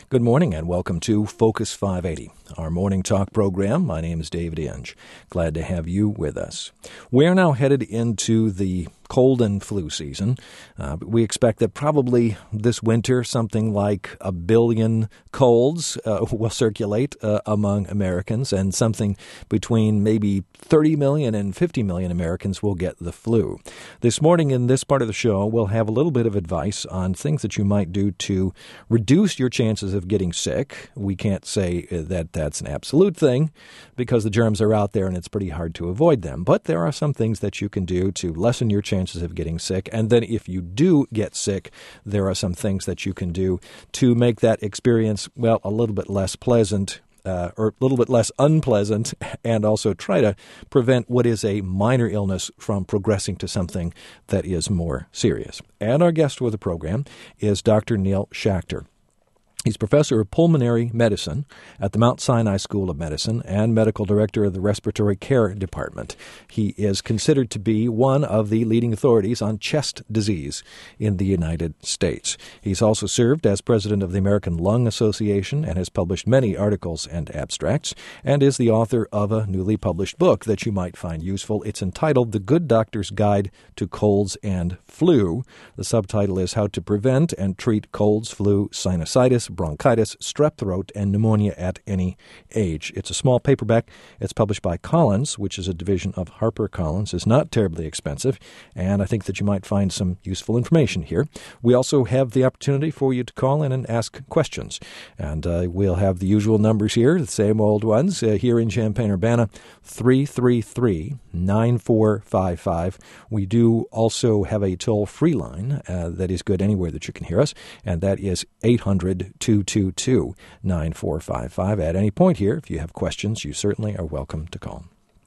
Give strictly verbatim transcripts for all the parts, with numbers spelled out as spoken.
Good morning and welcome to Focus five eighty, our morning talk program. My name is David Inge. Glad to have you with us. We're now headed into the cold and flu season. Uh, we expect that probably this winter something like a billion colds uh, will circulate uh, among Americans, and something between maybe thirty million and fifty million Americans will get the flu. This morning in this part of the show, we'll have a little bit of advice on things that you might do to reduce your chances of getting sick. We can't say that that's an absolute thing because the germs are out there and it's pretty hard to avoid them. But there are some things that you can do to lessen your chances of getting sick. And then if you do get sick, there are some things that you can do to make that experience, well, a little bit less pleasant uh, or a little bit less unpleasant, and also try to prevent what is a minor illness from progressing to something that is more serious. And our guest for the program is Doctor Neil Schachter. He's professor of pulmonary medicine at the Mount Sinai School of Medicine and medical director of the Respiratory Care Department. He is considered to be one of the leading authorities on chest disease in the United States. He's also served as president of the American Lung Association and has published many articles and abstracts, and is the author of a newly published book that you might find useful. It's entitled The Good Doctor's Guide to Colds and Flu. The subtitle is How to Prevent and Treat Colds, Flu, Sinusitis, Bronchitis, Strep throat, and Pneumonia at Any Age. It's a small paperback. It's published by Collins, which is a division of HarperCollins. It's not terribly expensive, and I think that you might find some useful information here. We also have the opportunity for you to call in and ask questions, and uh, we'll have the usual numbers here, the same old ones, uh, here in Champaign-Urbana, three three three, nine four five five. We do also have a toll-free line uh, that is good anywhere that you can hear us, and that is eight hundred, two two two, nine four five five. At any point here, if you have questions, you certainly are welcome to call.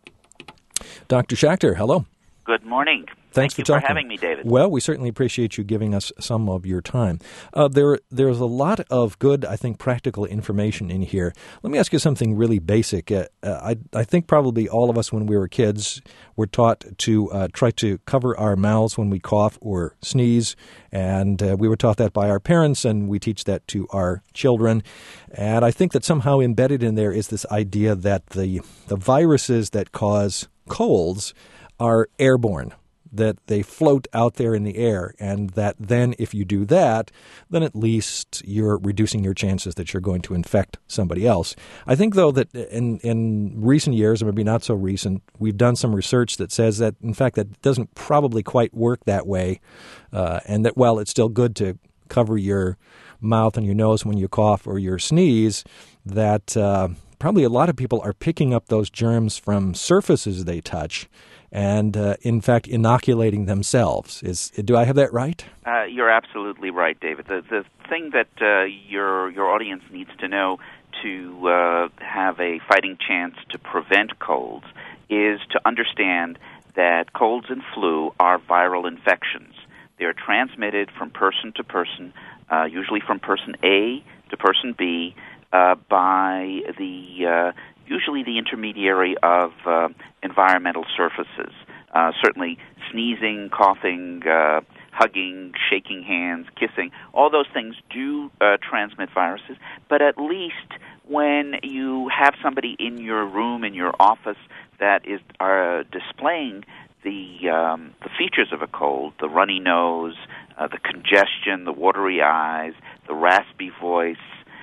Doctor Schachter, hello. Good morning. Thanks Thank for you talking. for having me, David. Well, we certainly appreciate you giving us some of your time. Uh, there, there's a lot of good, I think, practical information in here. Let me ask you something really basic. Uh, I, I think probably all of us when we were kids were taught to uh, try to cover our mouths when we cough or sneeze, and uh, we were taught that by our parents, and we teach that to our children. And I think that somehow embedded in there is this idea that the the viruses that cause colds are airborne, that they float out there in the air, and that then if you do that, then at least you're reducing your chances that you're going to infect somebody else. I think, though, that in, in recent years, or maybe not so recent, we've done some research that says that, in fact, that doesn't probably quite work that way, uh, and that while it's still good to cover your mouth and your nose when you cough or you sneeze, that uh, probably a lot of people are picking up those germs from surfaces they touch and, uh, in fact, inoculating themselves. Is do I have that right? Uh, you're absolutely right, David. The the thing that uh, your your audience needs to know to uh, have a fighting chance to prevent colds is to understand that colds and flu are viral infections. They are transmitted from person to person, uh, usually from person A to person B, uh, by the uh, usually the intermediary of uh, environmental surfaces. Uh, certainly sneezing, coughing, uh, hugging, shaking hands, kissing, all those things do uh, transmit viruses, but at least when you have somebody in your room, in your office, that is uh, displaying the um, the features of a cold, the runny nose, uh, the congestion, the watery eyes, the raspy voice,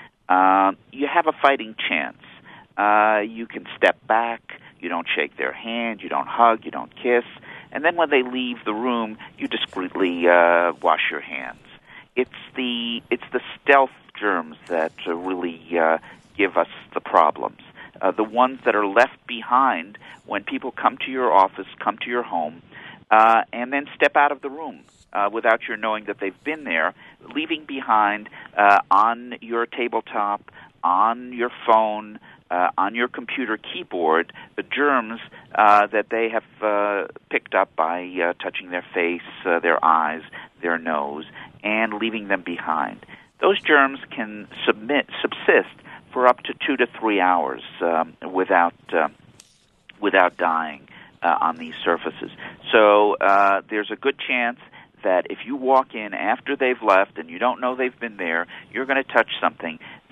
uh, you have a fighting chance. Uh, you can step back, you don't shake their hand, you don't hug, you don't kiss, and then when they leave the room, you discreetly uh, wash your hands. It's the it's the stealth germs that uh, really uh, give us the problems. Uh, the ones that are left behind when people come to your office, come to your home, uh, and then step out of the room uh, without your knowing that they've been there, leaving behind uh, on your tabletop, on your phone, uh, on your computer keyboard, the germs uh, that they have uh, picked up by uh, touching their face, uh, their eyes, their nose, and leaving them behind. Those germs can submit, subsist for up to two to three hours um, without uh, without dying uh, on these surfaces. So uh, there's a good chance that if you walk in after they've left and you don't know they've been there, you're going to touch something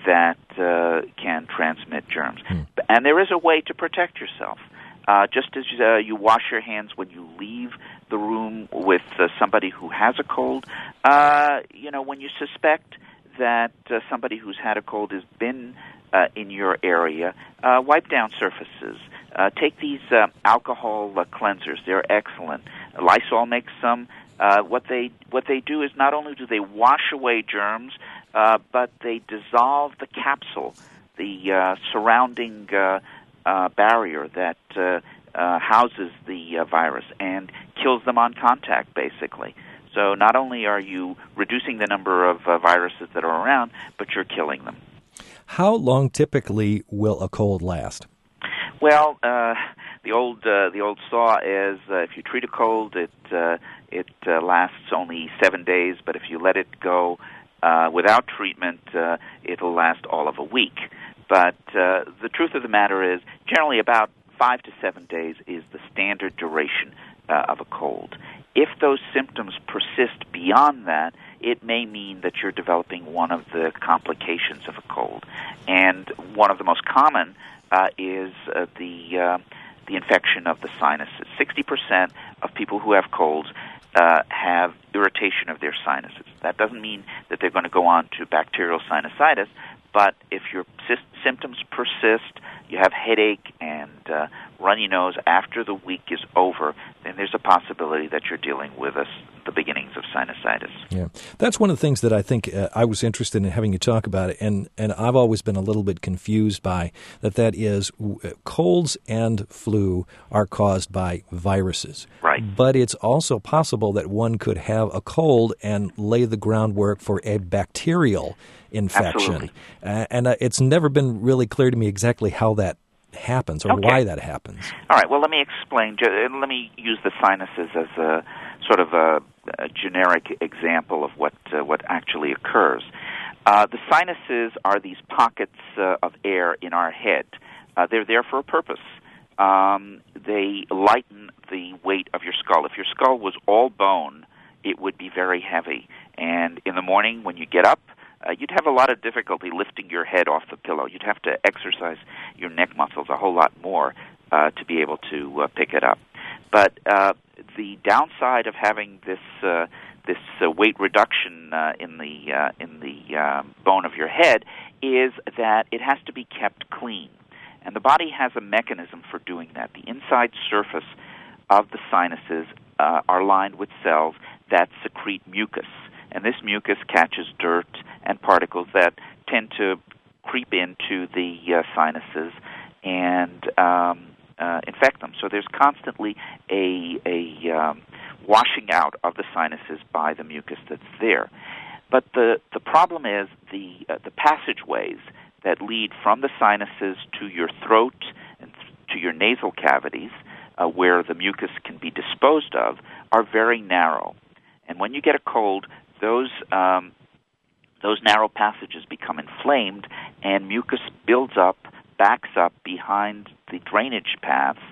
that uh, can transmit germs. Hmm. And there is a way to protect yourself. Uh, just as uh, you wash your hands when you leave the room with uh, somebody who has a cold, uh, you know, when you suspect that uh, somebody who's had a cold has been uh, in your area, uh, wipe down surfaces. Uh, take these uh, alcohol uh, cleansers. They're excellent. Lysol makes some. Uh, what they what they do is not only do they wash away germs, uh, but they dissolve the capsule, the uh, surrounding uh, uh, barrier that uh, uh, houses the uh, virus and kills them on contact, basically. So not only are you reducing the number of uh, viruses that are around, but you're killing them. How long typically will a cold last? Well, uh, the old uh, the old saw is uh, if you treat a cold, it uh, it uh, lasts only seven days. But if you let it go uh, without treatment, uh, it'll last all of a week. But uh, the truth of the matter is, generally about five to seven days is the standard duration uh, of a cold. If those symptoms persist beyond that, it may mean that you're developing one of the complications of a cold. And one of the most common uh, is uh, the uh, the infection of the sinuses. sixty percent of people who have colds uh, have irritation of their sinuses. That doesn't mean that they're going to go on to bacterial sinusitis, but if your sy- symptoms persist, you have headache and uh, runny nose after the week is over, then there's a possibility that you're dealing with a, the beginnings of sinusitis. Yeah, that's one of the things that I think uh, I was interested in having you talk about it, and, and I've always been a little bit confused by that. That is, w- colds and flu are caused by viruses. Right. But it's also possible that one could have a cold and lay the groundwork for a bacterial infection. Absolutely. Uh, and uh, it's never been really clear to me exactly how that happens or okay. why that happens. All right, well, let me explain. Let me use the sinuses as a sort of a, a generic example of what uh, what actually occurs. Uh, the sinuses are these pockets uh, of air in our head. Uh, they're there for a purpose. Um, they lighten the weight of your skull. If your skull was all bone, it would be very heavy. And in the morning when you get up, Uh, you'd have a lot of difficulty lifting your head off the pillow. You'd have to exercise your neck muscles a whole lot more uh, to be able to uh, pick it up. But uh, the downside of having this uh, this uh, weight reduction uh, in the uh, in the um, bone of your head is that it has to be kept clean, and the body has a mechanism for doing that. The inside surface of the sinuses uh, are lined with cells that secrete mucus. And this mucus catches dirt and particles that tend to creep into the uh, sinuses and um, uh, infect them. So there's constantly a, a um, washing out of the sinuses by the mucus that's there. But the, the problem is the, uh, the passageways that lead from the sinuses to your throat and to your nasal cavities, uh, where the mucus can be disposed of, are very narrow. And when you get a cold, those um, those narrow passages become inflamed, and mucus builds up, backs up behind the drainage paths,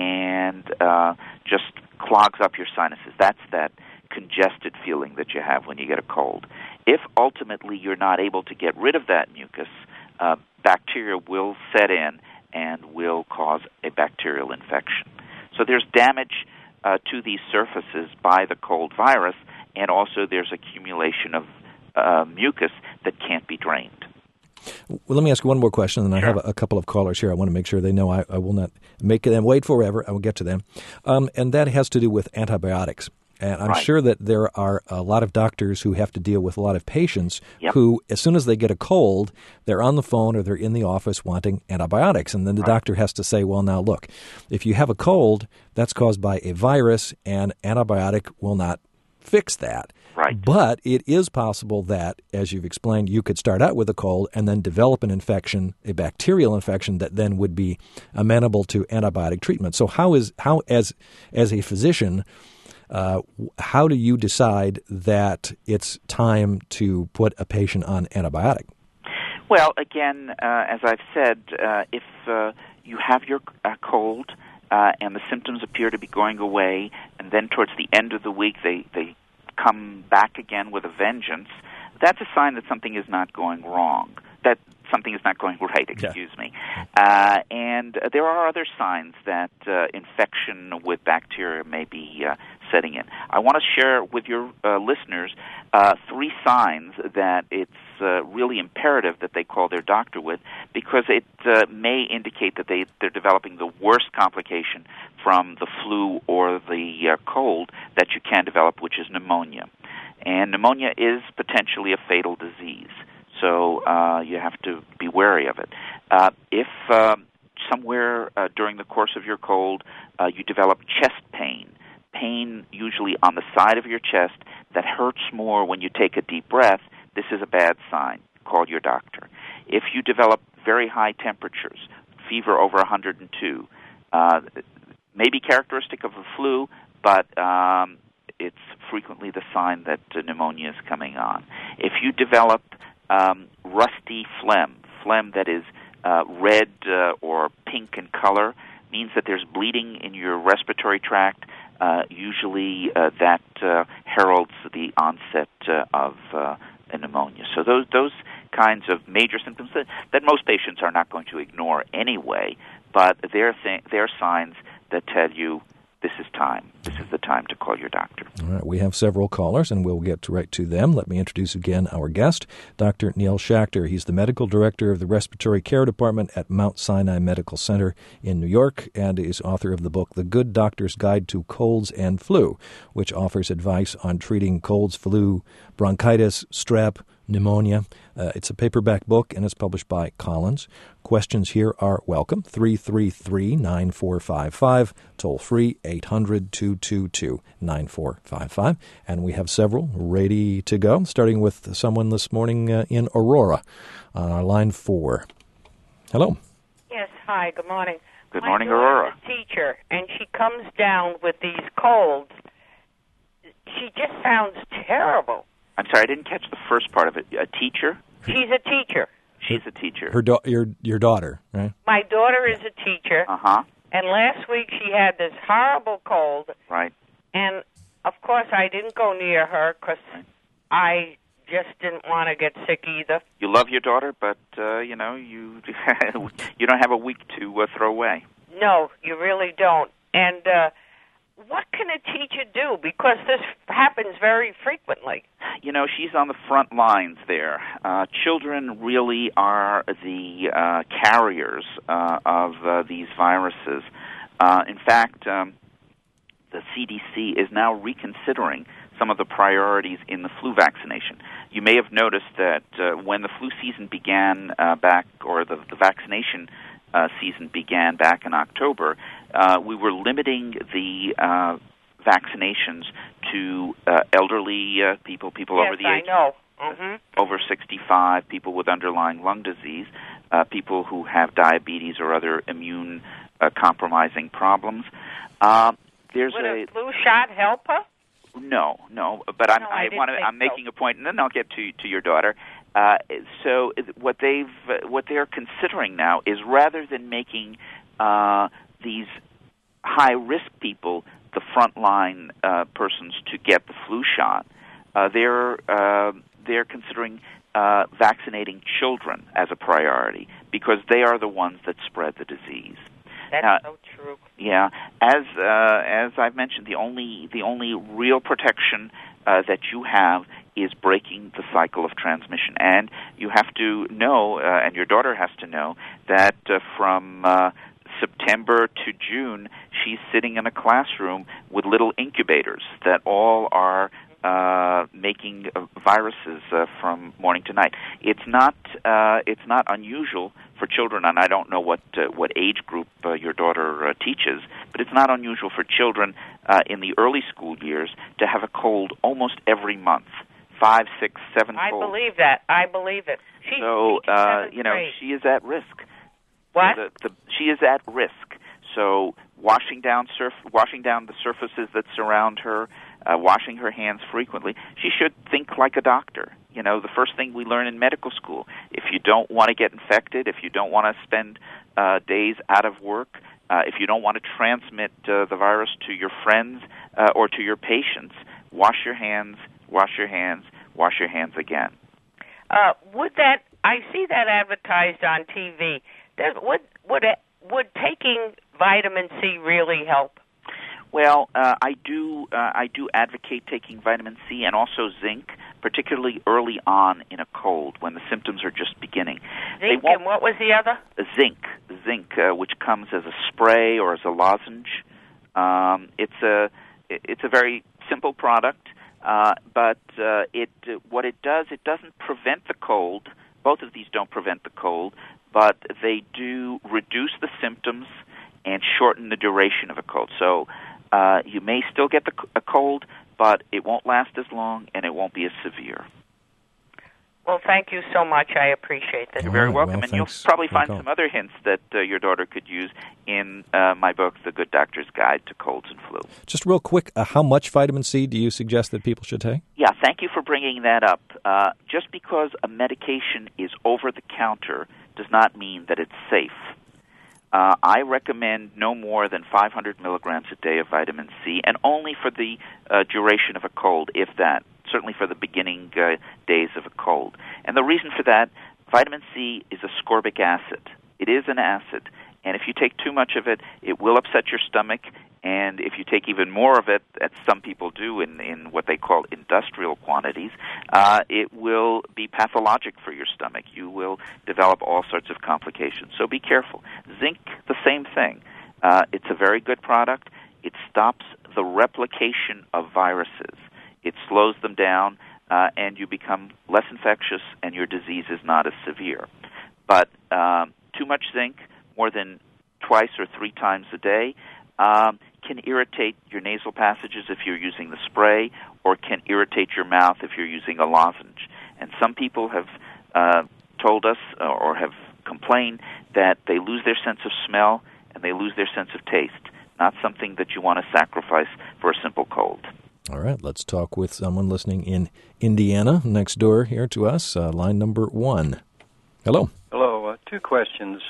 and uh, just clogs up your sinuses. That's that congested feeling that you have when you get a cold. If ultimately you're not able to get rid of that mucus, uh, bacteria will set in and will cause a bacterial infection. So there's damage uh, to these surfaces by the cold virus, and also there's accumulation of uh, mucus that can't be drained. Well, let me ask you one more question, and I sure. have a, a couple of callers here. I want to make sure they know I, I will not make them wait forever. I will get to them. Um, and that has to do with antibiotics. And I'm right. sure that there are a lot of doctors who have to deal with a lot of patients yep. who, as soon as they get a cold, they're on the phone or they're in the office wanting antibiotics. And then the right. doctor has to say, well, now look, if you have a cold, that's caused by a virus, and antibiotic will not fix that. Right. But it is possible that, as you've explained, you could start out with a cold and then develop an infection, a bacterial infection that then would be amenable to antibiotic treatment. So how is how as as a physician, uh, how do you decide that it's time to put a patient on antibiotic? Well, again, uh, as I've said, uh, if uh, you have your uh, cold uh, and the symptoms appear to be going away, and then towards the end of the week they they come back again with a vengeance, that's a sign that something is not going wrong. That something is not going right, excuse yeah. me. Uh, and uh, there are other signs that uh, infection with bacteria may be uh, setting in. I want to share with your uh, listeners uh, three signs that it's uh, really imperative that they call their doctor with, because it uh, may indicate that they, they're developing the worst complication from the flu or the uh, cold that you can develop, which is pneumonia. And pneumonia is potentially a fatal disease, so uh, you have to be wary of it. Uh, if uh, somewhere uh, during the course of your cold uh, you develop chest pain, pain usually on the side of your chest that hurts more when you take a deep breath, this is a bad sign. Call your doctor. If you develop very high temperatures, fever over one hundred two, uh, may be characteristic of a flu, but um, it's frequently the sign that uh, pneumonia is coming on. If you develop um, rusty phlegm, phlegm that is uh, red uh, or pink in color, means that there's bleeding in your respiratory tract. Uh, usually uh, that uh, heralds the onset uh, of uh, a pneumonia. So those those kinds of major symptoms that, that most patients are not going to ignore anyway, but they're, th- they're signs that tell you this is time. This is the time to call your doctor. All right, we have several callers, and we'll get right to them. Let me introduce again our guest, Doctor Neil Schachter. He's the medical director of the Respiratory Care Department at Mount Sinai Medical Center in New York, and is author of the book The Good Doctor's Guide to Colds and Flu, which offers advice on treating colds, flu, bronchitis, strep, pneumonia. Uh, it's a paperback book, and it's published by Collins. Questions here are welcome. three three three, nine four five five, toll free, eight hundred, two two two, nine four five five. And we have several ready to go, starting with someone this morning uh, in Aurora on our line four. Hello. Yes, hi, good morning. Good My morning, Aurora. My daughter's a teacher, and she comes down with these colds. She just sounds terrible. I'm sorry, I didn't catch the first part of it. A teacher? She's a teacher. She's a teacher. Her do- your your daughter, right? My daughter is a teacher. Uh-huh. And last week she had this horrible cold. Right. And, of course, I didn't go near her because right. I just didn't want to get sick either. You love your daughter, but, uh, you know, you you don't have a week to uh, throw away. No, you really don't. And uh, what can a teacher do? Because this happens very frequently. You know, she's on the front lines there. Uh, children really are the uh, carriers uh, of uh, these viruses. Uh, in fact, um, the C D C is now reconsidering some of the priorities in the flu vaccination. You may have noticed that uh, when the flu season began uh, back, or the, the vaccination uh, season began back in October, uh, we were limiting the uh, vaccinations to uh, elderly uh, people, people yes, over the I age know. Mm-hmm. over sixty-five, people with underlying lung disease, uh, people who have diabetes or other immune uh, compromising problems. Uh, there's Would a, a flu shot help her? No, no, but I'm, no, I I want to. I'm so. making a point, and then I'll get to to your daughter. Uh, so what they've uh, what they're considering now is, rather than making uh, these high risk people the frontline uh, persons to get the flu shot, uh, they're uh, they're considering uh, vaccinating children as a priority, because they are the ones that spread the disease. That's uh, so true. Yeah, as uh, as I've mentioned, the only the only real protection uh, that you have is breaking the cycle of transmission, and you have to know, uh, and your daughter has to know, that uh, from uh, September to June, she's sitting in a classroom with little incubators that all are uh, making uh, viruses uh, from morning to night. It's not uh, it's not unusual for children, and I don't know what uh, what age group uh, your daughter uh, teaches, but it's not unusual for children uh, in the early school years to have a cold almost every month, five, six, seven I colds. believe that. I believe it. She, so she uh, you know grade. she is at risk. What? The, the, she is at risk. So washing down surf, washing down the surfaces that surround her, uh, washing her hands frequently. She should think like a doctor. You know, the first thing we learn in medical school: if you don't want to get infected, if you don't want to spend uh, days out of work, uh, if you don't want to transmit uh, the virus to your friends uh, or to your patients, wash your hands, wash your hands, wash your hands again. Uh, would that? I see that advertised on T V. Does, would would it, would taking vitamin C really help? Well, uh, I do. Uh, I do advocate taking vitamin C and also zinc, particularly early on in a cold when the symptoms are just beginning. Zinc and what was the other? Zinc, zinc, uh, which comes as a spray or as a lozenge. Um, it's a it's a very simple product, uh, but uh, it uh, what it does, it doesn't prevent the cold. Both of these don't prevent the cold, but they do reduce the symptoms and shorten the duration of a cold. So uh, you may still get the, a cold, but it won't last as long and it won't be as severe. Well, thank you so much. I appreciate this. You're very welcome. Well, and you'll thanks. probably find Welcome. some other hints that uh, your daughter could use in uh, my book, The Good Doctor's Guide to Colds and Flu. Just real quick, uh, how much vitamin C do you suggest that people should take? Yeah, thank you for bringing that up. Uh, just because a medication is over-the-counter does not mean that it's safe. Uh, I recommend no more than five hundred milligrams a day of vitamin C, and only for the uh, duration of a cold, if that, certainly for the beginning uh, days of a cold. And the reason for that, vitamin C is ascorbic acid. It is an acid, and if you take too much of it, it will upset your stomach, and if you take even more of it, as some people do in, in what they call industrial quantities, uh, it will be pathologic for your stomach. You will develop all sorts of complications. So be careful. Zinc, the same thing. Uh, it's a very good product. It stops the replication of viruses. It slows them down, uh, and you become less infectious, and your disease is not as severe. But um, too much zinc, more than twice or three times a day, um, can irritate your nasal passages if you're using the spray, or can irritate your mouth if you're using a lozenge. And some people have uh, told us uh, or have complained that they lose their sense of smell and they lose their sense of taste. Not something that you want to sacrifice for a simple cold. All right, let's talk with someone listening in Indiana, next door here to us, uh, line number one. Hello. Hello. Uh, two questions.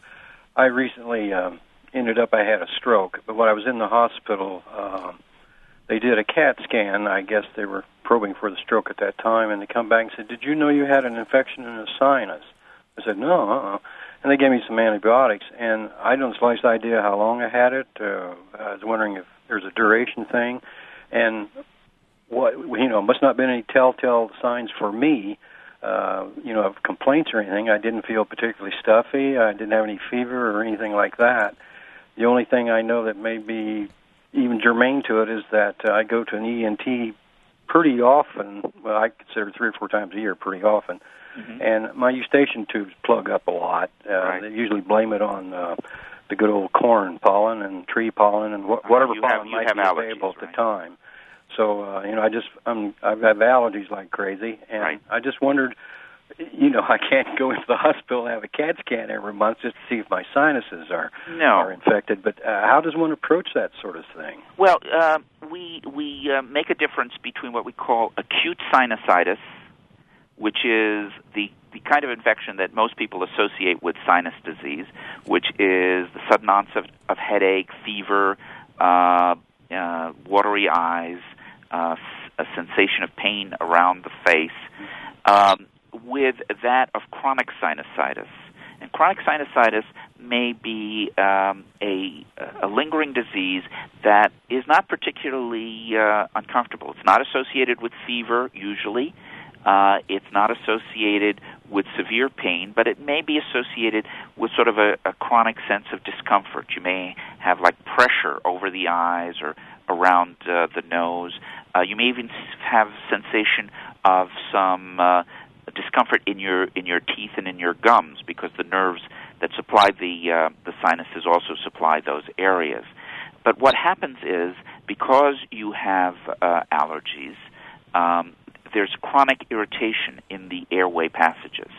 I recently um, ended up, I had a stroke, but when I was in the hospital, um, they did a CAT scan. I guess they were probing for the stroke at that time, and they come back and said, "Did you know you had an infection in the sinus?" I said, "No, uh-uh." And they gave me some antibiotics, and I don't the slightest idea how long I had it. Uh, I was wondering if there's a duration thing. And what you know, must not have been any telltale signs for me, uh, you know, of complaints or anything. I didn't feel particularly stuffy. I didn't have any fever or anything like that. The only thing I know that may be even germane to it is that uh, I go to an E N T pretty often. Well, I consider three or four times a year pretty often. Mm-hmm. And my eustachian tubes plug up a lot. Uh, right. They usually blame it on uh, the good old corn pollen and tree pollen and wh- whatever you pollen have, might have be allergies, available at right? the time. So, uh, you know, I just, I'm, I've had allergies like crazy, and right. I just wondered, you know, I can't go into the hospital and have a CAT scan every month just to see if my sinuses are no. are infected. But uh, how does one approach that sort of thing? Well, uh, we we uh, make a difference between what we call acute sinusitis, which is the the kind of infection that most people associate with sinus disease, which is the sudden onset of headache, fever, uh, uh, watery eyes, uh, a sensation of pain around the face, um, with that of chronic sinusitis. And chronic sinusitis may be um, a, a lingering disease that is not particularly uh, uncomfortable. It's not associated with fever, usually. Uh, it's not associated with severe pain, but it may be associated with sort of a, a chronic sense of discomfort. You may have like pressure over the eyes or around uh, the nose. Uh, you may even have sensation of some uh, discomfort in your in your teeth and in your gums, because the nerves that supply the uh, the sinuses also supply those areas. But what happens is, because you have uh, allergies, um, there's chronic irritation in the airway passages.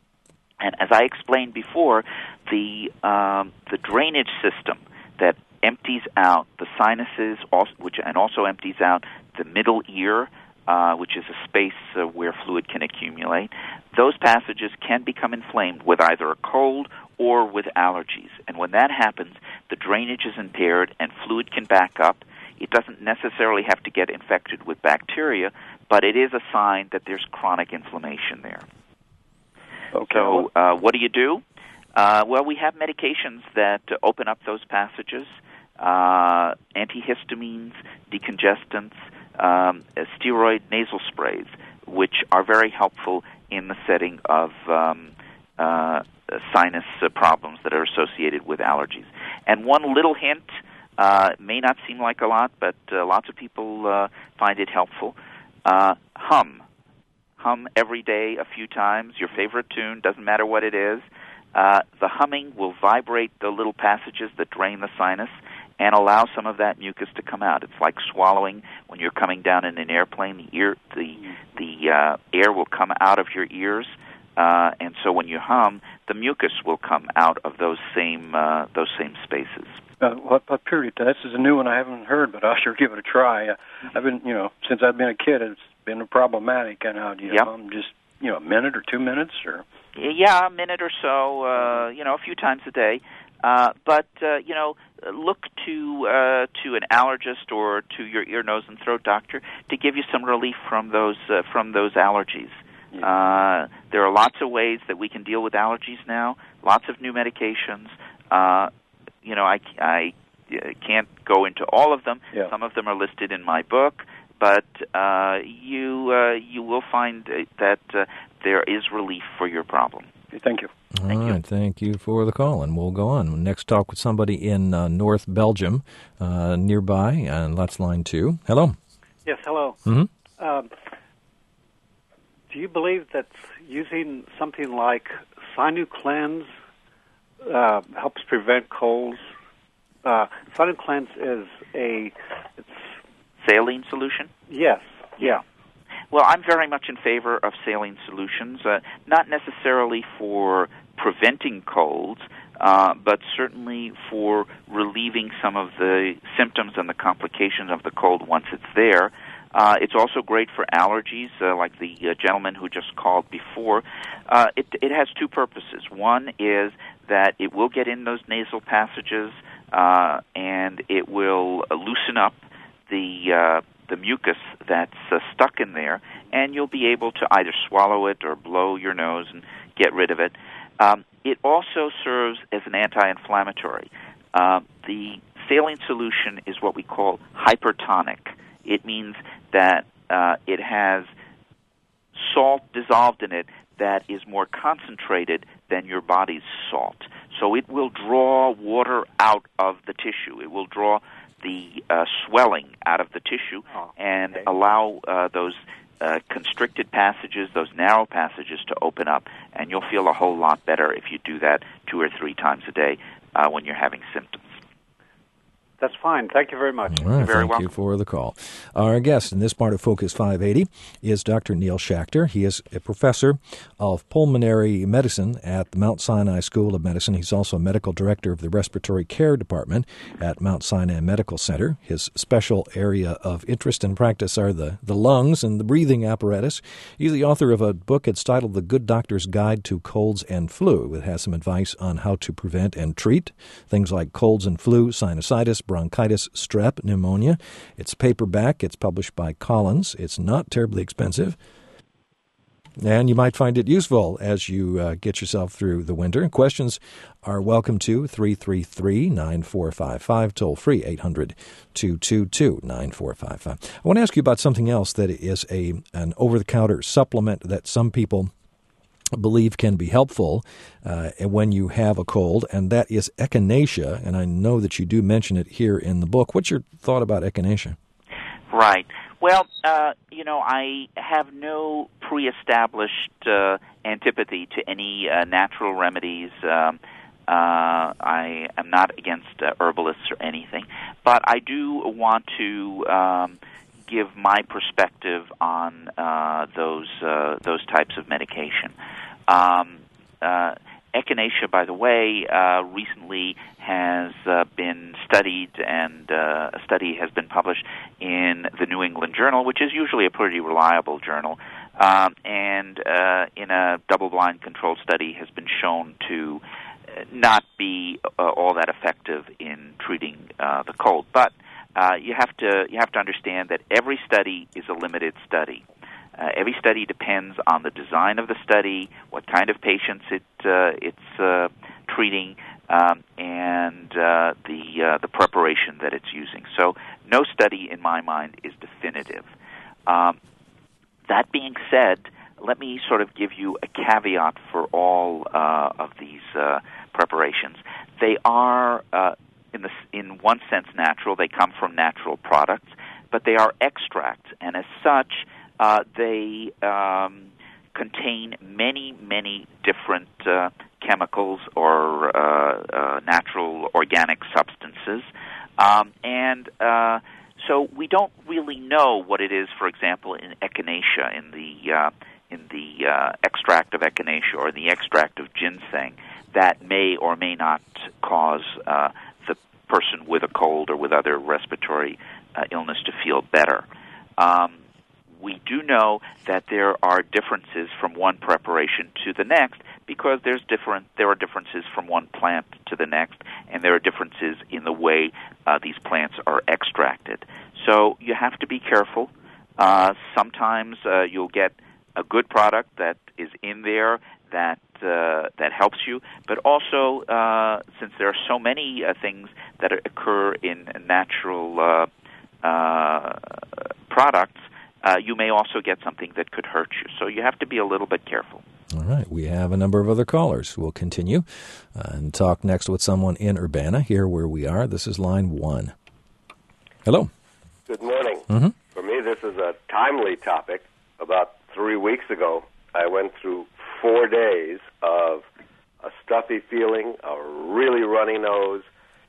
And as I explained before, the um, the drainage system that empties out the sinuses, also, which and also empties out the middle ear, uh, which is a space uh, where fluid can accumulate, those passages can become inflamed with either a cold or with allergies. And when that happens, the drainage is impaired and fluid can back up. It doesn't necessarily have to get infected with bacteria, but it is a sign that there's chronic inflammation there. Okay. So uh, what do you do? Uh, well, we have medications that uh, open up those passages, uh, antihistamines, decongestants, um, uh, steroid nasal sprays, which are very helpful in the setting of um, uh, sinus uh, problems that are associated with allergies. And one little hint, uh, may not seem like a lot, but uh, lots of people uh, find it helpful. Uh, hum. Hum every day a few times, your favorite tune, doesn't matter what it is. Uh, the humming will vibrate the little passages that drain the sinus and allow some of that mucus to come out. It's like swallowing when you're coming down in an airplane. The ear, the the uh, air will come out of your ears, uh, and so when you hum, the mucus will come out of those same uh, those same spaces. Uh, what, what period? This is a new one I haven't heard, but I'll sure give it a try. Uh, I've been, you know, since I've been a kid, it's been problematic. And how do you yep. hum? Just, you know, a minute or two minutes, or yeah, a minute or so. Uh, you know, a few times a day. Uh, but uh, you know, look to uh, to an allergist or to your ear, nose, and throat doctor to give you some relief from those uh, from those allergies. Yeah. Uh, there are lots of ways that we can deal with allergies now. Lots of new medications. Uh, you know, I, I can't go into all of them. Yeah. Some of them are listed in my book, but uh, you uh, you will find that uh, there is relief for your problem. Okay, thank you. All Thank right, you. thank you for the call, and we'll go on. Next, talk with somebody in uh, North Belgium, uh, nearby, and that's line two. Hello. Yes, hello. Mm-hmm. Um, do you believe that using something like SinuCleanse uh, helps prevent colds? Uh, SinuCleanse is a it's, Saline solution? yes, yeah. Well, I'm very much in favor of saline solutions, uh, not necessarily for preventing colds, uh, but certainly for relieving some of the symptoms and the complications of the cold once it's there. Uh, it's also great for allergies, uh, like the uh, gentleman who just called before. Uh, it, it has two purposes. One is that it will get in those nasal passages, uh, and it will uh, loosen up the uh, the mucus that's uh, stuck in there, and you'll be able to either swallow it or blow your nose and get rid of it. Um, it also serves as an anti-inflammatory. Uh, the saline solution is what we call hypertonic. It means that uh, it has salt dissolved in it that is more concentrated than your body's salt. So it will draw water out of the tissue. It will draw the uh, swelling out of the tissue oh, and okay. allow uh, those uh, constricted passages, those narrow passages to open up, and you'll feel a whole lot better if you do that two or three times a day uh, when you're having symptoms. That's fine. Thank you very much. All right, You're very thank welcome. you for the call. Our guest in this part of Focus five eighty is Doctor Neil Schachter. He is a professor of pulmonary medicine at the Mount Sinai School of Medicine. He's also a medical director of the Respiratory Care Department at Mount Sinai Medical Center. His special area of interest and practice are the, the lungs and the breathing apparatus. He's the author of a book. It's titled The Good Doctor's Guide to Colds and Flu. It has some advice on how to prevent and treat things like colds and flu, sinusitis, bronchitis, strep, pneumonia. It's paperback. It's published by Collins. It's not terribly expensive. And you might find it useful as you uh, get yourself through the winter. Questions are welcome to three three three, nine four five five, toll free eight hundred, two two two, nine four five five. I want to ask you about something else that is a an over-the-counter supplement that some people believe can be helpful uh, when you have a cold, and that is echinacea, and I know that you do mention it here in the book. What's your thought about echinacea? Right. Well, uh, you know, I have no pre-established uh, antipathy to any uh, natural remedies. Um, uh, I am not against uh, herbalists or anything, but I do want to um, give my perspective on uh, those uh, those types of medication. Um, uh, echinacea, by the way, uh, recently has uh, been studied, and uh, a study has been published in the New England Journal, which is usually a pretty reliable journal, um, and uh, in a double-blind controlled study has been shown to not be uh, all that effective in treating uh, the cold. But Uh, you have to you have to understand that every study is a limited study. Uh, every study depends on the design of the study, what kind of patients it uh, it's uh, treating, um, and uh, the uh, the preparation that it's using. So no study, in my mind, is definitive. Um, that being said, let me sort of give you a caveat for all uh, of these uh, preparations. They are, uh, in the in one sense, natural. They come from natural products, but they are extracts, and as such, uh, they um, contain many, many different uh, chemicals or uh, uh, natural organic substances, um, and uh, so we don't really know what it is. For example, in echinacea, in the uh, in the uh, extract of echinacea or the extract of ginseng, that may or may not cause uh, the person with a cold or with other respiratory uh, illness to feel better. Um, we do know that there are differences from one preparation to the next because there's different. There are differences from one plant to the next, and there are differences in the way uh, these plants are extracted. So you have to be careful. Uh, sometimes uh, you'll get a good product that is in there that uh, that helps you, but also uh, since there are so many uh, things that occur in natural uh, uh, products, uh, you may also get something that could hurt you. So you have to be a little bit careful. All right. We have a number of other callers. We'll continue uh, and talk next with someone in Urbana, here where we are. This is line one. Hello. Good morning. Mm-hmm. For me, this is a timely topic. About three weeks ago, I went through four days of a stuffy feeling, a really runny nose,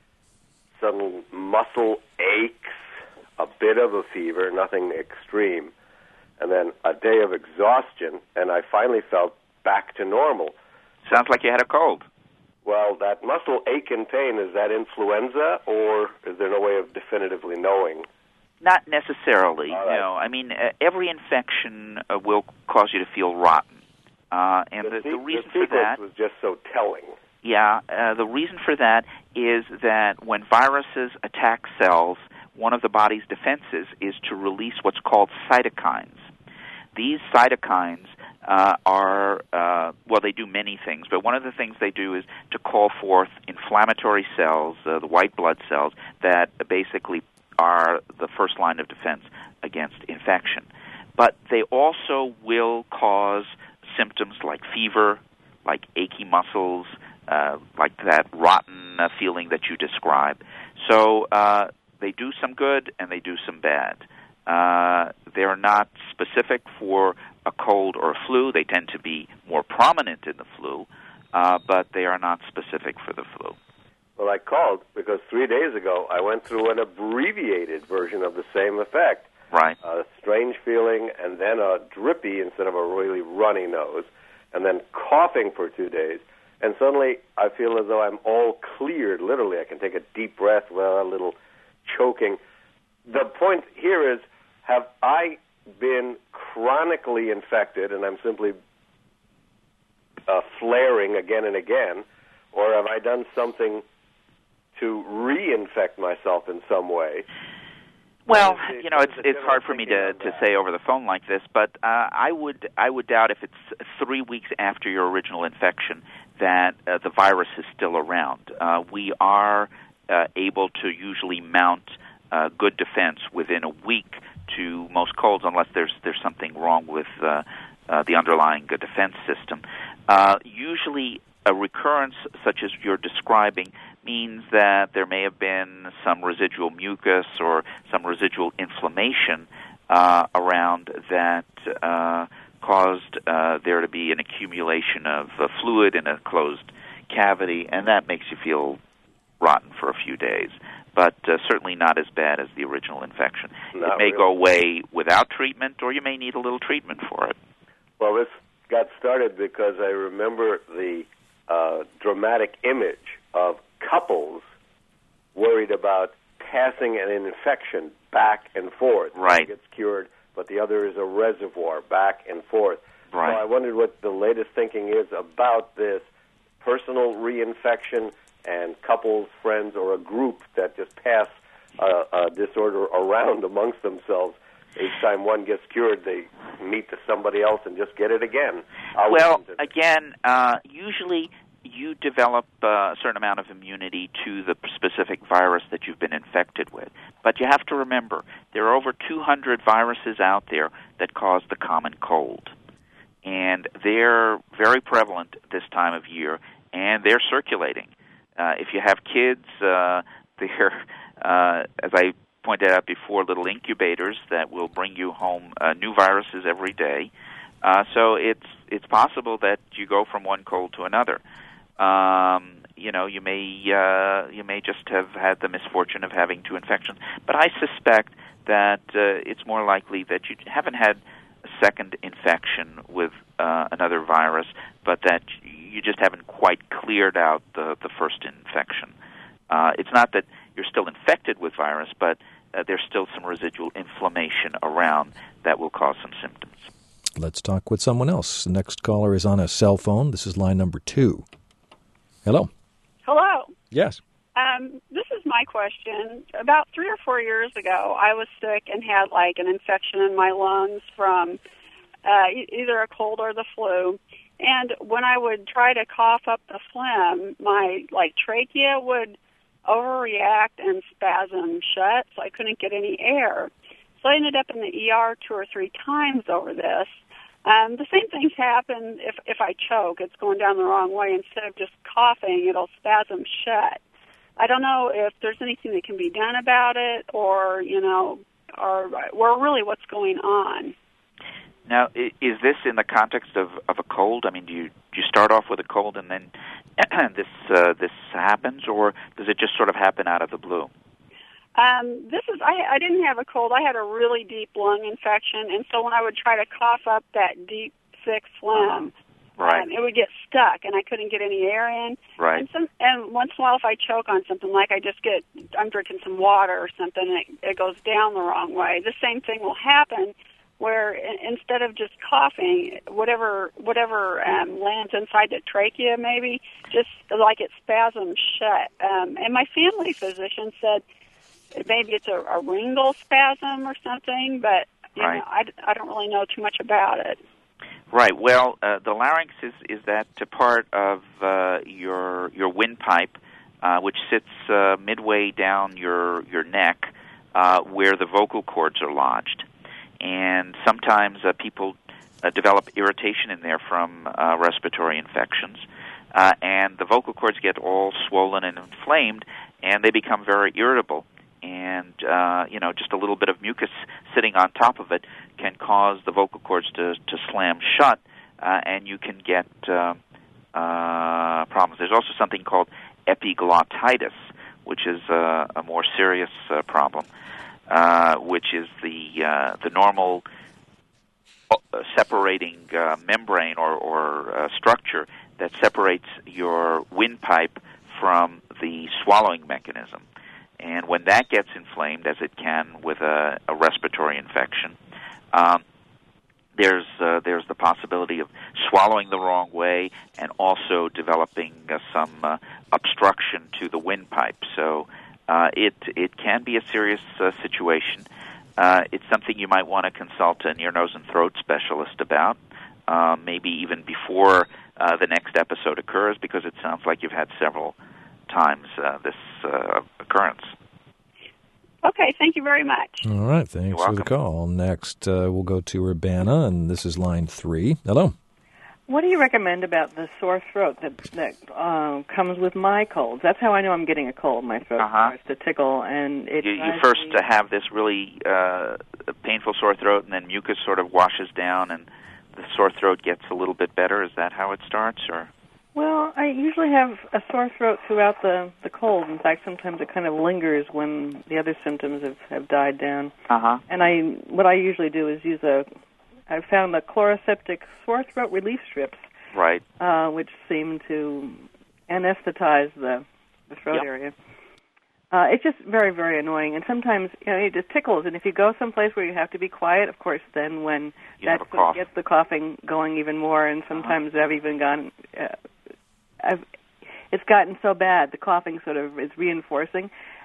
some muscle aches, a bit of a fever, nothing extreme, and then a day of exhaustion, and I finally felt back to normal. Sounds like you had a cold. Well, that muscle ache and pain, is that influenza, or is there no way of definitively knowing? Not necessarily. All right. No, I mean uh, every infection uh, will cause you to feel rotten, uh, and the, the, the, the reason the for that was just so telling. Yeah, uh, the reason for that is that when viruses attack cells, one of the body's defenses is to release what's called cytokines. These cytokines uh, are, uh, well, they do many things, but one of the things they do is to call forth inflammatory cells, uh, the white blood cells, that basically are the first line of defense against infection. But they also will cause symptoms like fever, like achy muscles, uh, like that rotten uh, feeling that you describe. So uh, they do some good and they do some bad. Uh, they're not specific for a cold or a flu. They tend to be more prominent in the flu, uh, but they are not specific for the flu. Well, I called because three days ago I went through an abbreviated version of the same effect. Right. A strange feeling, and then a drippy instead of a really runny nose, and then coughing for two days. And suddenly I feel as though I'm all cleared, literally. I can take a deep breath without a little choking. The point here is, have I been chronically infected, and I'm simply uh, flaring again and again, or have I done something to reinfect myself in some way? Well, you know, it's it's hard for me to, to say over the phone like this, but uh, I would I would doubt if it's three weeks after your original infection that uh, the virus is still around. Uh, we are uh, able to usually mount uh, good defense within a week to most colds, unless there's there's something wrong with uh, uh, the underlying uh, defense system. Uh, usually, a recurrence such as you're describing means that there may have been some residual mucus or some residual inflammation uh, around that uh, caused uh, there to be an accumulation of uh, fluid in a closed cavity, and that makes you feel rotten for a few days, but uh, certainly not as bad as the original infection. Not it may really. go away without treatment, or you may need a little treatment for it. Well, this got started because I remember the uh, dramatic image of couples worried about passing an infection back and forth. Right. One gets cured, but the other is a reservoir back and forth. Right. So I wondered what the latest thinking is about this personal reinfection and couples, friends, or a group that just pass uh, a disorder around amongst themselves. each time one gets cured, they meet to somebody else and just get it again. I'll well, again, uh, usually you develop uh, a certain amount of immunity to the specific virus that you've been infected with. But you have to remember, there are over two hundred viruses out there that cause the common cold. And they're very prevalent this time of year, and they're circulating. Uh, if you have kids, uh, they're, uh, as I pointed out before, little incubators that will bring you home uh, new viruses every day. Uh, so it's it's possible that you go from one cold to another. Um, you know, you may uh, you may just have had the misfortune of having two infections. But I suspect that uh, it's more likely that you haven't had a second infection with uh, another virus, but that you just haven't quite cleared out the, the first infection. Uh, it's not that you're still infected with virus, but uh, there's still some residual inflammation around that will cause some symptoms. Let's talk with someone else. The next caller is on a cell phone. This is line number two. Hello. Hello. Yes. Um, this is my question. About three or four years ago, I was sick and had like an infection in my lungs from uh, e- either a cold or the flu. And when I would try to cough up the phlegm, my like trachea would overreact and spasm shut, so I couldn't get any air. So I ended up in the E R two or three times over this. Um, the same things happen if, if I choke. It's going down the wrong way. Instead of just coughing, it'll spasm shut. I don't know if there's anything that can be done about it or, you know, or, or really what's going on. Now, is this in the context of, of a cold? I mean, do you, do you start off with a cold and then this uh, this happens, or does it just sort of happen out of the blue? Um, this is, I, I didn't have a cold. I had a really deep lung infection, and so when I would try to cough up that deep, thick phlegm, right. um, it would get stuck, and I couldn't get any air in. Right. And, some, and once in a while, if I choke on something, like I just get, I'm drinking some water or something, and it, it goes down the wrong way. The same thing will happen where in, instead of just coughing, whatever whatever um, lands inside the trachea maybe, just like it spasms shut. Um, and my family physician said, maybe it's a, a ringle spasm or something, but you right. know, I, I don't really know too much about it. Right. Well, uh, the larynx is, is that part of uh, your your windpipe, uh, which sits uh, midway down your your neck, uh, where the vocal cords are lodged, and sometimes uh, people uh, develop irritation in there from uh, respiratory infections, uh, and the vocal cords get all swollen and inflamed, and they become very irritable. And, uh, you know, just a little bit of mucus sitting on top of it can cause the vocal cords to, to slam shut, uh, and you can get uh, uh, problems. There's also something called epiglottitis, which is uh, a more serious uh, problem, uh, which is the uh, the normal separating uh, membrane or, or uh, structure that separates your windpipe from the swallowing mechanism. And when that gets inflamed, as it can with a, a respiratory infection, um, there's uh, there's the possibility of swallowing the wrong way and also developing uh, some uh, obstruction to the windpipe. So uh, it it can be a serious uh, situation. Uh, it's something you might want to consult an ear, nose, and throat specialist about, uh, maybe even before uh, the next episode occurs, because it sounds like you've had several times uh, this uh, occurrence. Okay, thank you very much. All right, thanks for the call. Next, uh, we'll go to Urbana, and this is line three. Hello. What do you recommend about the sore throat that that uh, comes with my colds? That's how I know I'm getting a cold. My throat uh-huh. starts to tickle, and it. You, you first me... have this really uh, painful sore throat, and then mucus sort of washes down, and the sore throat gets a little bit better. Is that how it starts, or? Well, I usually have a sore throat throughout the, the cold. In fact, sometimes it kind of lingers when the other symptoms have, have died down. Uh-huh. And I, what I usually do is use a, I found the Chloraseptic sore throat relief strips. Right. Uh, which seem to anesthetize the, the throat yep. area. Uh, it's just very, very annoying. And sometimes, you know, it just tickles. And if you go someplace where you have to be quiet, of course, then when you that cough. gets the coughing going even more, and sometimes uh-huh. I've even gone... Uh, I've, it's gotten so bad, the coughing sort of is reinforcing.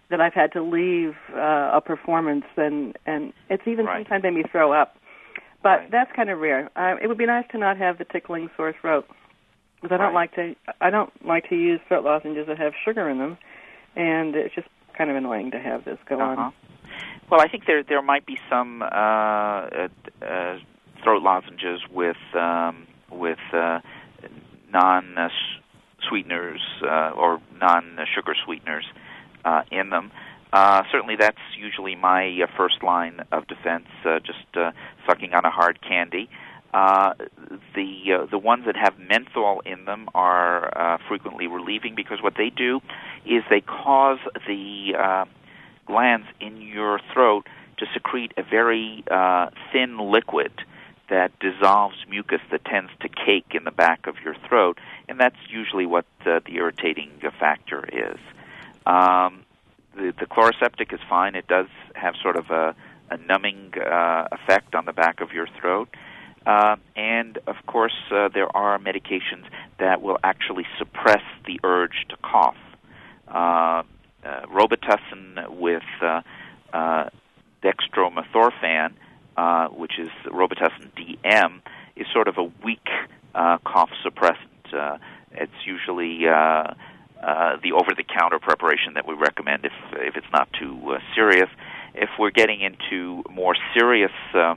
that I've had to leave uh, a performance, and, and it's even Right. sometimes made me throw up. But Right. that's kind of rare. Uh, it would be nice to not have the tickling sore throat, because I don't Right. like to. I don't like to use throat lozenges that have sugar in them, and it's just kind of annoying to have this go Uh-huh. on. Well, I think there there might be some uh, uh, uh, throat lozenges with um, with uh, non uh, sweeteners uh, or non sugar sweeteners uh, in them. Uh, certainly, that's usually my uh, first line of defense. Uh, just uh, sucking on a hard candy. Uh, the uh, the ones that have menthol in them are uh, frequently relieving, because what they do is they cause the uh, glands in your throat to secrete a very uh, thin liquid that dissolves mucus that tends to cake in the back of your throat, and that's usually what uh, the irritating factor is. Um, the, the Chloraseptic is fine. It does have sort of a, a numbing uh, effect on the back of your throat. Uh, and, of course, uh, there are medications that will actually suppress the urge to cough. Uh, uh, Robitussin with uh, uh, dextromethorphan, uh, which is Robitussin D M, is sort of a weak uh, cough suppressant. Uh, it's usually uh, uh, the over-the-counter preparation that we recommend if if it's not too uh, serious. If we're getting into more serious uh,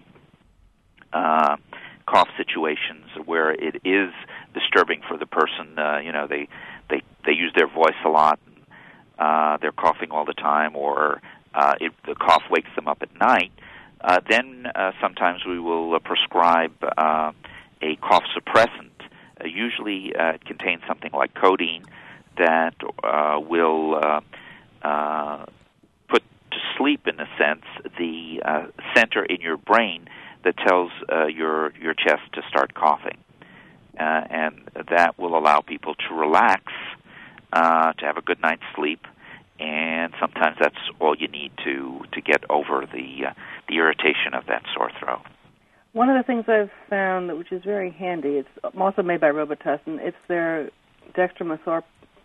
uh, cough situations where it is disturbing for the person, uh, you know, they, they, they use their voice a lot, uh, they're coughing all the time, or uh, it, the cough wakes them up at night, uh, then uh, sometimes we will uh, prescribe uh, a cough suppressant. Uh, usually uh, it contains something like codeine that uh, will uh, uh, put to sleep, in a sense, the uh, center in your brain that tells uh, your your chest to start coughing, uh, and that will allow people to relax, uh, to have a good night's sleep, and sometimes that's all you need to to get over the uh, the irritation of that sore throat. One of the things I've found, which is very handy, it's also made by Robitussin, it's their dextromethorphan,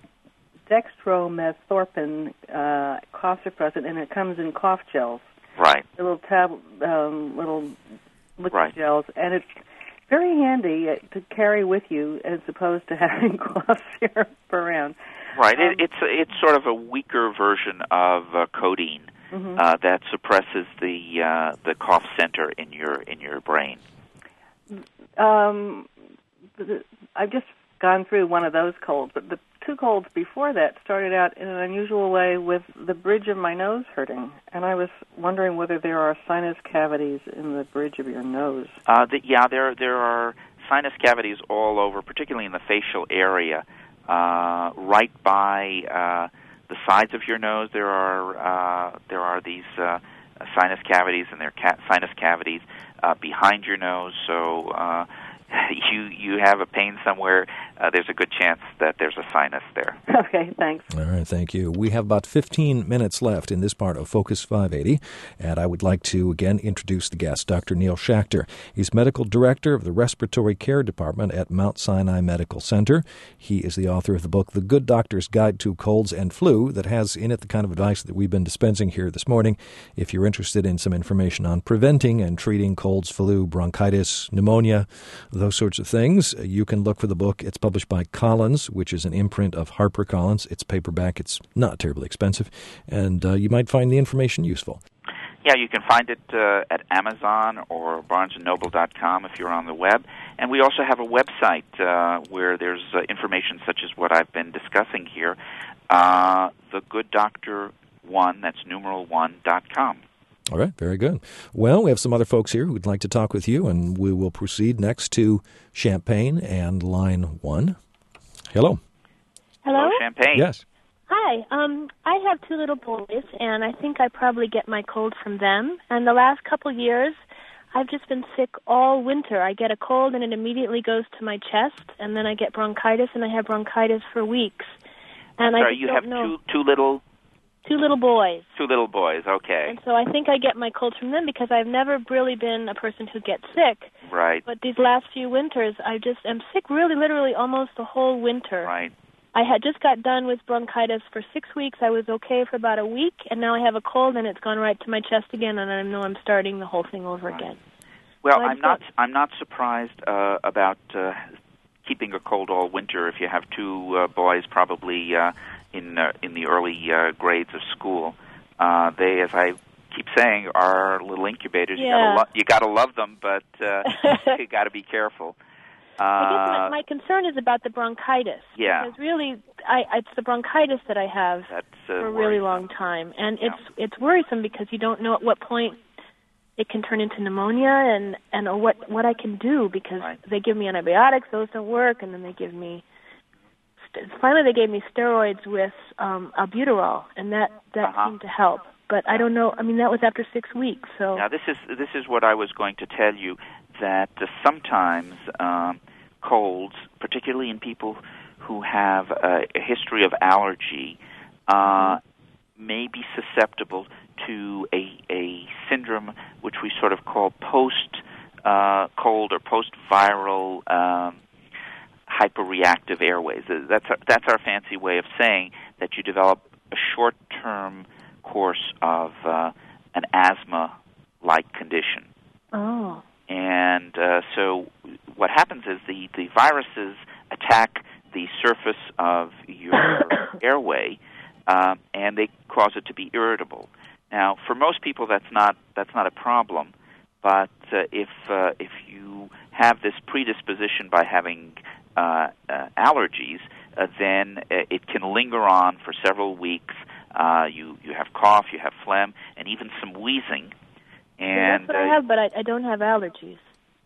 dextromethorphan uh, cough suppressant, and it comes in cough gels. Right. The little tab, um, little liquid right. gels, and it's very handy uh, to carry with you as opposed to having cough syrup around. Right. Um, it, it's it's sort of a weaker version of uh, codeine mm-hmm. uh, that suppresses the uh, the cough center in your in your brain. Um, I've just gone through one of those colds, but the two colds before that started out in an unusual way with the bridge of my nose hurting, and I was wondering whether there are sinus cavities in the bridge of your nose. Uh, the, yeah, there there are sinus cavities all over, particularly in the facial area. Uh, right by uh, the sides of your nose, there are uh, there are these uh, sinus cavities, and there are ca- sinus cavities uh, behind your nose. So uh, you you have a pain somewhere, uh, there's a good chance that there's a sinus there. Okay, thanks. All right, thank you. We have about fifteen minutes left in this part of Focus five eighty, and I would like to again introduce the guest, Doctor Neil Schachter. He's Medical Director of the Respiratory Care Department at Mount Sinai Medical Center. He is the author of the book, The Good Doctor's Guide to Colds and Flu, that has in it the kind of advice that we've been dispensing here this morning. If you're interested in some information on preventing and treating colds, flu, bronchitis, pneumonia, those sorts of things, you can look for the book. It's published by Collins, which is an imprint of HarperCollins. It's paperback. It's not terribly expensive, and uh, you might find the information useful. Yeah, you can find it uh, at Amazon or barnes and noble dot com if you're on the web. And we also have a website uh, where there's uh, information such as what I've been discussing here, uh, the good doctor one, that's numeral one, dot com. All right, very good. Well, we have some other folks here who'd like to talk with you, and we will proceed next to Champaign and line one. Hello. Hello? Hello, Champaign. Yes. Hi. Um, I have two little boys, and I think I probably get my cold from them. And the last couple years, I've just been sick all winter. I get a cold, and it immediately goes to my chest, and then I get bronchitis, and I have bronchitis for weeks. And Sorry, I just you don't have know. two two little Two little boys. two little boys. Okay. And so I think I get my cold from them because I've never really been a person who gets sick. Right. But these last few winters, I just am sick really literally almost the whole winter. Right. I had just got done with bronchitis for six weeks. I was okay for about a week, and now I have a cold, and it's gone right to my chest again, and I know I'm starting the whole thing over again. Well, so I'm not. I'm not surprised uh, about uh, keeping a cold all winter. If you have two uh, boys, probably uh, in uh, in the early uh, grades of school, uh, they, as I keep saying, are little incubators. Yeah. You gotta lo- you gotta love them, but uh, you gotta be careful. Uh, I guess my, my concern is about the bronchitis. Yeah. Because really, I, it's the bronchitis that I have That's, uh, for a really worrisome. long time. And Yeah. it's it's worrisome because you don't know at what point it can turn into pneumonia and, and or what, what I can do because Right. they give me antibiotics, those don't work, and then they give me, st- finally they gave me steroids with um, albuterol, and that, that Uh-huh. seemed to help. But I don't know, I mean, that was after six weeks, so... Now, this is this is what I was going to tell you, that uh, sometimes um, colds, particularly in people who have a, a history of allergy, uh, may be susceptible to a, a syndrome which we sort of call post-cold uh, or post-viral um, hyperreactive airways. That's our, that's our fancy way of saying that you develop a short-term course of uh, an asthma-like condition. Oh. And uh, so what happens is the, the viruses attack the surface of your airway, uh, and they cause it to be irritable. Now, for most people, that's not that's not a problem. But uh, if uh, if you have this predisposition by having uh, uh, allergies, uh, then uh, it can linger on for several weeks. Uh, you you have cough, you have phlegm, and even some wheezing. And that's what uh, I have, but I, I don't have allergies.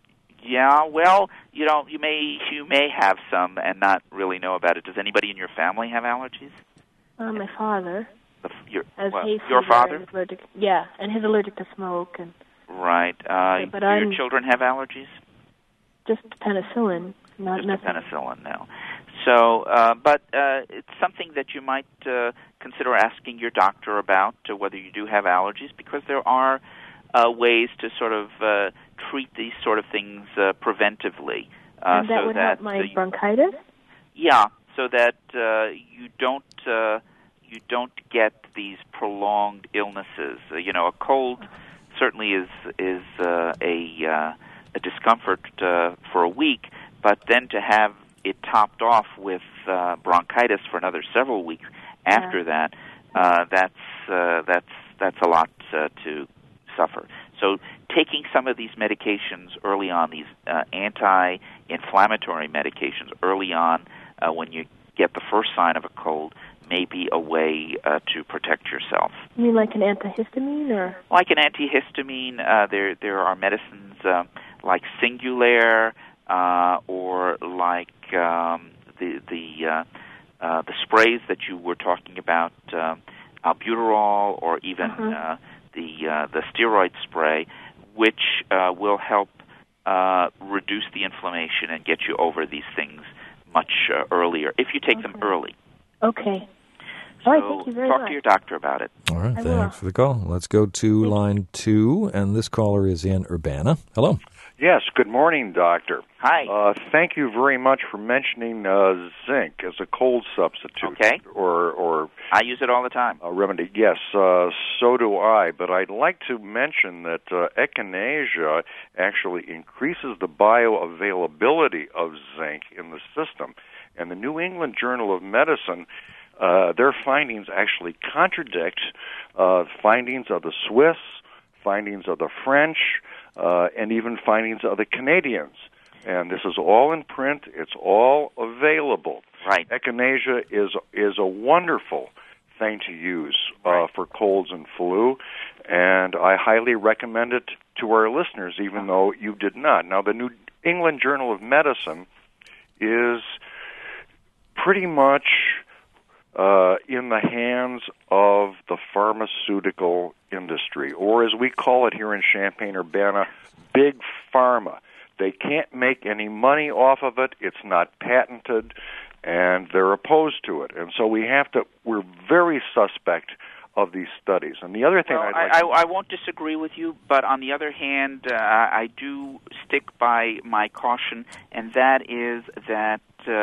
yeah, well, you know, you may you may have some and not really know about it. Does anybody in your family have allergies? Uh, my father The, your has well, hay your fever father, and is allergic. Yeah, and he's allergic to smoke and right? Uh, but do I'm- your children have allergies? just penicillin, not Just nothing. the penicillin now. So, uh, but uh, it's something that you might uh, consider asking your doctor about, uh, whether you do have allergies, because there are uh, ways to sort of uh, treat these sort of things uh, preventively. Uh, and that so would that help my uh, you- bronchitis? Yeah, so that uh, you don't uh, you don't get these prolonged illnesses. Uh, you know, a cold certainly is is uh, a uh, a discomfort uh, for a week, but then to have it topped off with uh, bronchitis for another several weeks after Yeah. that, uh, that's uh, that's that's a lot uh, to suffer. So taking some of these medications early on, these uh, anti-inflammatory medications early on, uh, when you get the first sign of a cold, may be a way uh, to protect yourself. You mean like an antihistamine or? Like an antihistamine, uh, there there are medicines uh, like Singulair uh, or like um, the the uh, uh, the sprays that you were talking about, uh, albuterol, or even Uh-huh. uh, the uh, the steroid spray, which uh, will help uh, reduce the inflammation and get you over these things much uh, earlier if you take Okay. them early. Okay. All right, So thank you very talk much. to your doctor about it. All right, I thanks will. for the call. Let's go to line two, and this caller is in Urbana. Hello. Yes, good morning, Doctor. Hi. Uh, thank you very much for mentioning uh, zinc as a cold substitute. Okay. Or, or I use it all the time. a remedy. Yes, uh, so do I. But I'd like to mention that uh, echinacea actually increases the bioavailability of zinc in the system. And the New England Journal of Medicine, uh, their findings actually contradict uh, findings of the Swiss, findings of the French, uh, and even findings of the Canadians. And this is all in print. It's all available. Right. Echinacea is is a wonderful thing to use uh, Right. for colds and flu, and I highly recommend it to our listeners, even though you did not. Now, the New England Journal of Medicine is pretty much uh, in the hands of the pharmaceutical industry, or as we call it here in Champaign-Urbana, big pharma. They can't make any money off of it. It's not patented, and they're opposed to it. And so we have to, we're very suspect of these studies. And the other thing Well, I'd I, like I, to... I won't disagree with you, but on the other hand, uh, I do stick by my caution, and that is that uh,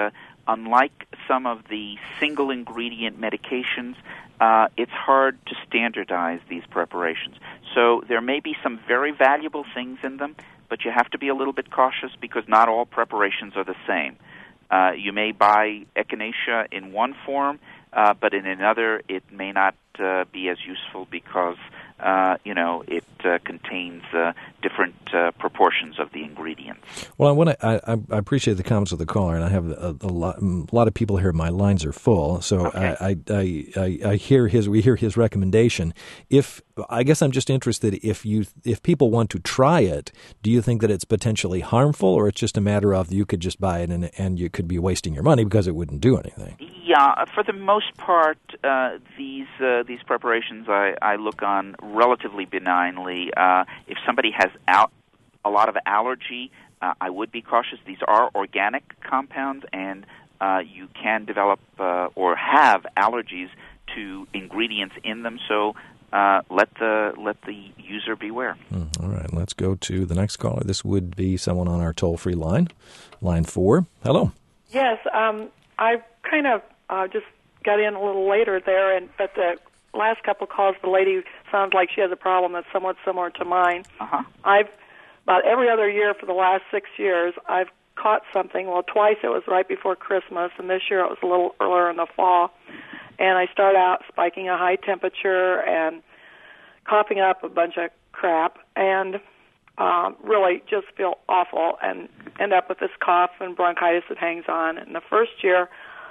unlike some of the single ingredient medications, uh, it's hard to standardize these preparations. So there may be some very valuable things in them, but you have to be a little bit cautious because not all preparations are the same. Uh, you may buy echinacea in one form, uh, but in another it may not uh, be as useful because uh, you know it uh, contains uh, different uh, proportions of the ingredients. Well, I want to. I, I appreciate the comments of the caller, and I have a, a lot. A lot of people here. My lines are full, so okay. I, I, I, I hear his. We hear his recommendation. If I guess I'm just interested if you if people want to try it, do you think that it's potentially harmful, or it's just a matter of you could just buy it and and you could be wasting your money because it wouldn't do anything? Yeah, for the most part, uh, these uh, these preparations I, I look on relatively benignly. Uh, if somebody has al- a lot of allergy, uh, I would be cautious. These are organic compounds, and uh, you can develop uh, or have allergies to ingredients in them. So uh, let the let the user beware. Mm, all right, let's go to the next caller. This would be someone on our toll-free line, line four. Hello. Yes, um, I kind of uh, just got in a little later there, and but the last couple calls, the lady sounds like she has a problem that's somewhat similar to mine. Uh-huh. I've about every other year for the last six years, I've caught something. Well, twice it was right before Christmas, and this year it was a little earlier in the fall. And I start out spiking a high temperature and coughing up a bunch of crap, and um, really just feel awful and end up with this cough and bronchitis that hangs on. And the first year,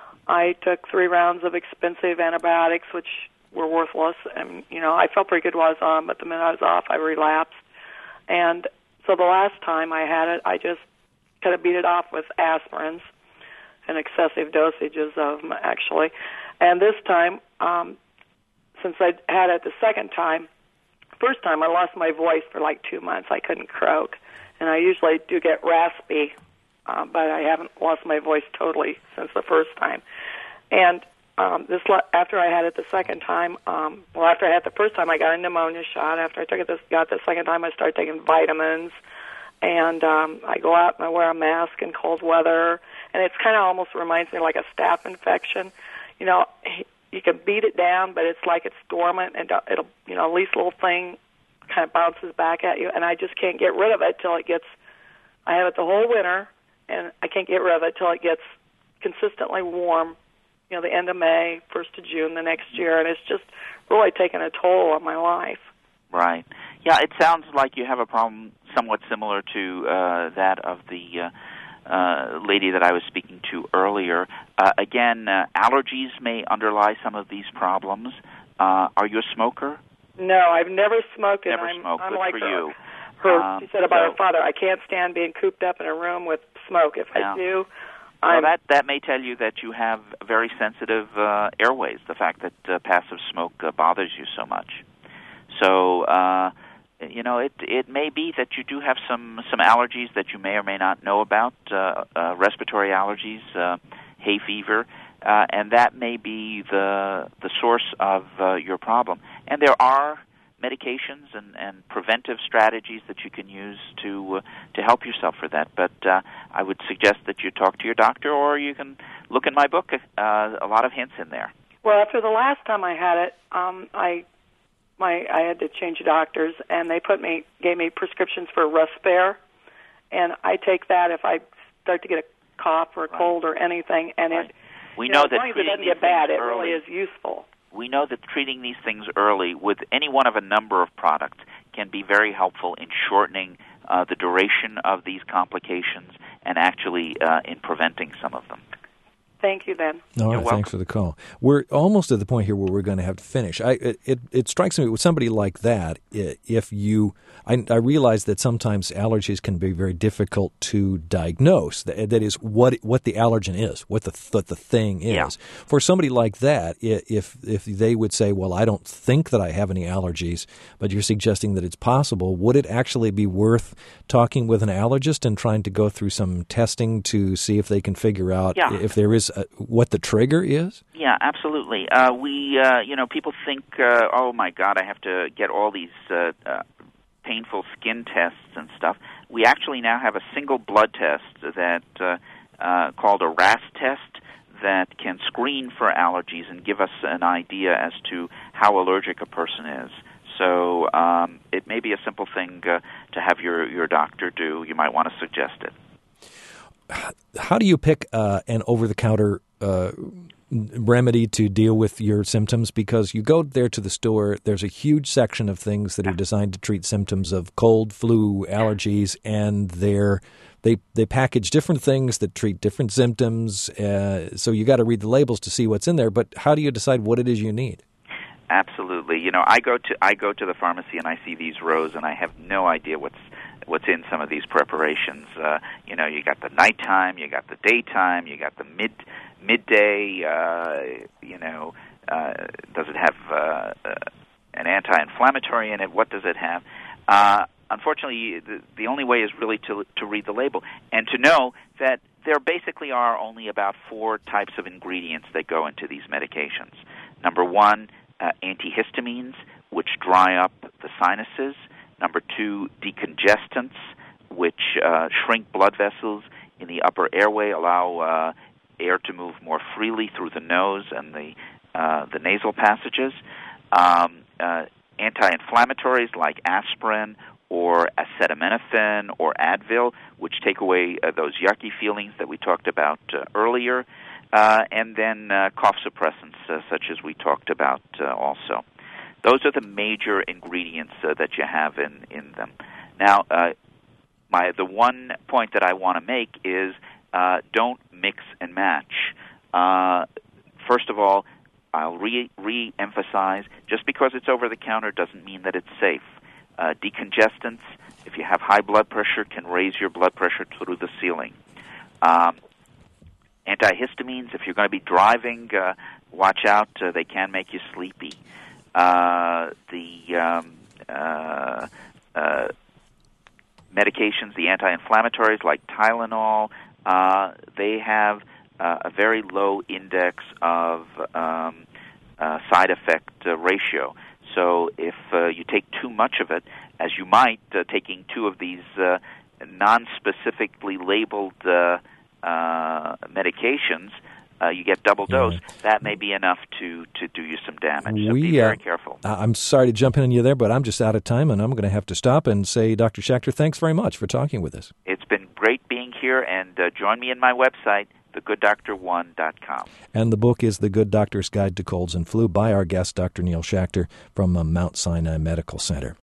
I took three rounds of expensive antibiotics, which were worthless. And, you know, I felt pretty good while I was on, but the minute I was off, I relapsed. And so the last time I had it, I just kind of beat it off with aspirins and excessive dosages of them, actually. And this time, um, since I had it the second time, first time I lost my voice for like two months. I couldn't croak. And I usually do get raspy, uh, but I haven't lost my voice totally since the first time. And um, this after I had it the second time, um, well, after I had it the first time, I got a pneumonia shot. After I took it this, got it the second time, I started taking vitamins. And um, I go out and I wear a mask in cold weather. And it's kind of almost reminds me like a staph infection. You know, you can beat it down, but it's like it's dormant, and it'll, you know, at least little thing kind of bounces back at you, and I just can't get rid of it till it gets, I have it the whole winter, and I can't get rid of it till it gets consistently warm, you know, the end of May, first of June the next year, and it's just really taken a toll on my life. Right. Yeah, it sounds like you have a problem somewhat similar to uh, that of the uh, uh, lady that I was speaking to earlier. Uh, again, uh, allergies may underlie some of these problems. Uh, are you a smoker? No, I've never smoked. Never and I'm, smoked. I'm Good like for her. you. Her, um, she said about so, her father, I can't stand being cooped up in a room with smoke. If yeah. I do, well, I'm... that, that may tell you that you have very sensitive uh, airways, the fact that uh, passive smoke uh, bothers you so much. So, uh, you know, it it may be that you do have some, some allergies that you may or may not know about, uh, uh, respiratory allergies, uh, hay fever, uh, and that may be the the source of uh, your problem. And there are medications and, and preventive strategies that you can use to uh, to help yourself for that. But uh, I would suggest that you talk to your doctor, or you can look in my book. Uh, a lot of hints in there. Well, after the last time I had it, um, I my I had to change doctors, and they put me gave me prescriptions for Respare, and I take that if I start to get a cough or a right. cold or anything, and right. it we you know, know that as long as it doesn't get bad, it really is useful. We know that treating these things early with any one of a number of products can be very helpful in shortening uh, the duration of these complications and actually uh, in preventing some of them. Thank you, then. All right, thanks for the call. We're almost at the point here where we're going to have to finish. I, it, it, it strikes me with somebody like that, if you, I, I realize that sometimes allergies can be very difficult to diagnose. That, that is, what what the allergen is, what the what the thing is. Yeah. For somebody like that, if if they would say, well, I don't think that I have any allergies, but you're suggesting that it's possible, would it actually be worth talking with an allergist and trying to go through some testing to see if they can figure out yeah. if there is Uh, what the trigger is? Yeah, absolutely. Uh, we, uh, you know, people think, uh, oh my God, I have to get all these uh, uh, painful skin tests and stuff. We actually now have a single blood test that uh, uh, called a R A S test that can screen for allergies and give us an idea as to how allergic a person is. So um, it may be a simple thing uh, to have your, your doctor do. You might want to suggest it. How do you pick uh, an over-the-counter uh, remedy to deal with your symptoms? Because you go there to the store, there's a huge section of things that are designed to treat symptoms of cold, flu, allergies, and they're they they package different things that treat different symptoms. Uh, so you got to read the labels to see what's in there. But how do you decide what it is you need? Absolutely. You know, I go to I go to the pharmacy and I see these rows, and I have no idea what's what's in some of these preparations. Uh, you know, you got the nighttime, you got the daytime, you got the mid midday. Uh, you know, uh, does it have uh, uh, an anti-inflammatory in it? What does it have? Uh, unfortunately, the, the only way is really to to read the label and to know that there basically are only about four types of ingredients that go into these medications. Number one, uh, antihistamines, which dry up the sinuses. Number two, decongestants, which uh, shrink blood vessels in the upper airway, allow uh, air to move more freely through the nose and the uh, the nasal passages. Um, uh, anti-inflammatories like aspirin or acetaminophen or Advil, which take away uh, those yucky feelings that we talked about uh, earlier. Uh, and then uh, cough suppressants, uh, such as we talked about uh, also. Those are the major ingredients uh, that you have in, in them. Now, uh, my the one point that I want to make is uh, don't mix and match. Uh, first of all, I'll re- re-emphasize, just because it's over-the-counter doesn't mean that it's safe. Uh, decongestants, if you have high blood pressure, can raise your blood pressure through the ceiling. Um, antihistamines, if you're going to be driving, uh, watch out. Uh, they can make you sleepy. Uh, the um, uh, uh, medications, the anti-inflammatories like Tylenol, uh, they have uh, a very low index of um, uh, side effect uh, ratio. So if uh, you take too much of it, as you might, uh, taking two of these uh, non-specifically labeled uh, uh, medications, Uh, you get double dose, yeah. That may be enough to, to do you some damage. So we, be very uh, careful. I'm sorry to jump in on you there, but I'm just out of time, and I'm going to have to stop and say, Doctor Schachter, thanks very much for talking with us. It's been great being here, and uh, join me in my website, the good doctor one dot com. And the book is The Good Doctor's Guide to Colds and Flu by our guest, Doctor Neil Schachter from uh, Mount Sinai Medical Center.